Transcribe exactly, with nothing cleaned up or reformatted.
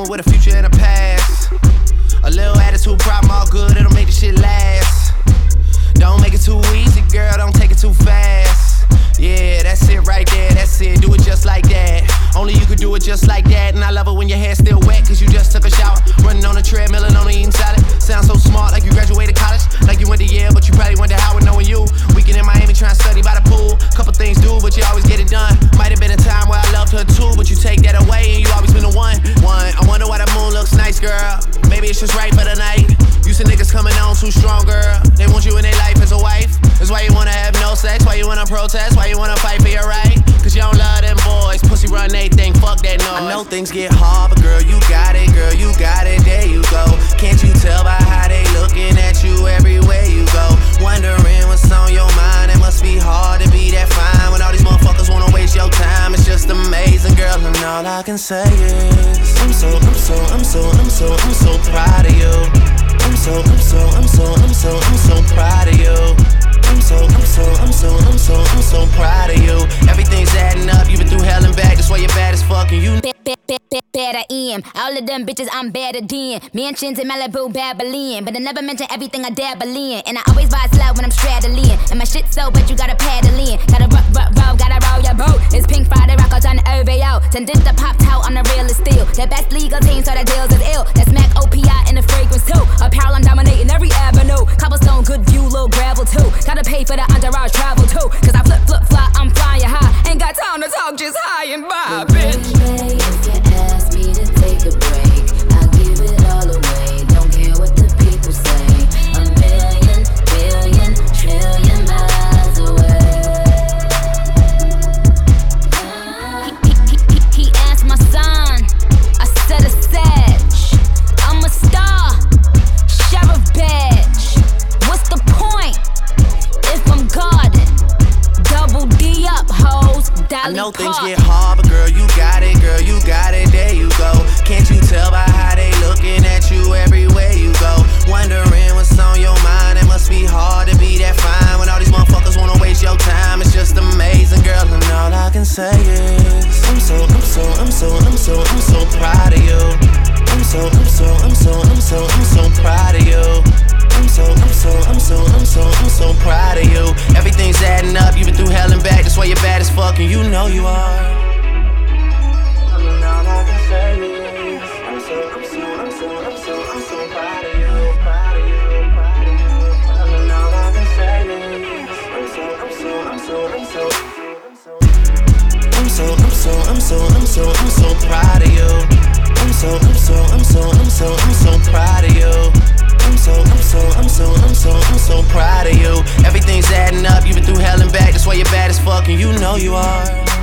woman with a future and a past. A little attitude problem, all good, it'll make the shit last. Don't make it too easy, girl, don't take it too fast. Yeah, that's it right there, that's it, do it just like that. Only you could do it just like that. And I love it when your hair's still wet, cause you just took a shower. Running on a treadmill and only eating salad. Sound so smart, like you graduated college. Like you went to Yale, but you probably went to Howard knowing you. Weekend in Miami trying to study by the pool. Couple things do, but you always get it done. Might have been a time where I loved her too, but you take that away and you always been the one. One, I wonder why the moon looks nice, girl. Maybe it's just right for the night. You see niggas coming on too strong, girl. They want you in their life as a wife. That's why you wanna have no sex, why you wanna protest, why you wanna fight for your right. Cause you don't love them boys, pussy run they think, fuck that noise. I know things get hard, but girl, you got it, girl, you got it, there you go. Can't you tell by how they looking at you everywhere you go? Wondering what's on your mind, it must be hard to be that fine when all these motherfuckers wanna waste your time. It's just amazing, girl, and all I can say is I'm so, I'm so, I'm so, I'm so, I'm so proud of you. I'm so, I'm so, I'm so, I'm so, I'm so proud of you. I'm so, I'm so, I'm so, I'm so, I'm so proud of you. Everything's adding up, you've been through hell and back, that's why you're bad as fuck and you Better in. All of them bitches I'm better than. Mansions in Malibu, Babylon. But I never mention everything I dabble in. And I always ride slow when I'm straddling. And my shit so but you gotta paddle in. Gotta rock, rock, roll, gotta roll your boat. It's Pink Friday, rock out on the O V O. Send this the pop out on the real steel. The best legal team, so the deals is ill. That's Mac O P I in the fragrance too. Apparel, I'm dominating every avenue. Cobblestone, good view, little gravel too. Gotta pay for the entourage travel too. Cause I flip, flip, fly, I'm flying high. Ain't got time to talk, just high and by, bitch. Take a break, I'll give it all away. Don't care what the people say. A million, billion, trillion miles away. He, he, he, he asked my son, I said a sedge. I'm a star, sheriff badge. What's the point if I'm guarded? Double D up, hoes. I know things get hard, but girl, you got it, girl, you got it, there you go. Can't you tell by how they looking at you everywhere you go? Wondering what's on your mind, it must be hard to be that fine when all these motherfuckers wanna waste your time. It's just amazing, girl, and all I can say is I'm so, I'm so, I'm so, I'm so, I'm so proud of you. I'm so, I'm so, I'm so, I'm so, I'm so proud of you. I'm so, I'm so, I'm so, I'm so, I'm so proud of you. Everything's adding up, you've been through hell and back, that's why you're bad as fuck and you know you are. I mean, all I can say is I'm so, I'm so, I'm so, I'm so, I'm so proud of you, proud of you, proud of you. I mean, all I can say is I'm so, I'm so, I'm so, I'm so, I'm so, I'm so, I'm so, I'm so, I'm so proud of you. I'm so, I'm so, I'm so, I'm so, I'm so proud of you. I'm so, I'm so, I'm so, I'm so, I'm so proud of you. Everything's adding up, you've been through hell and back, that's why you're bad as fuck and you know you are.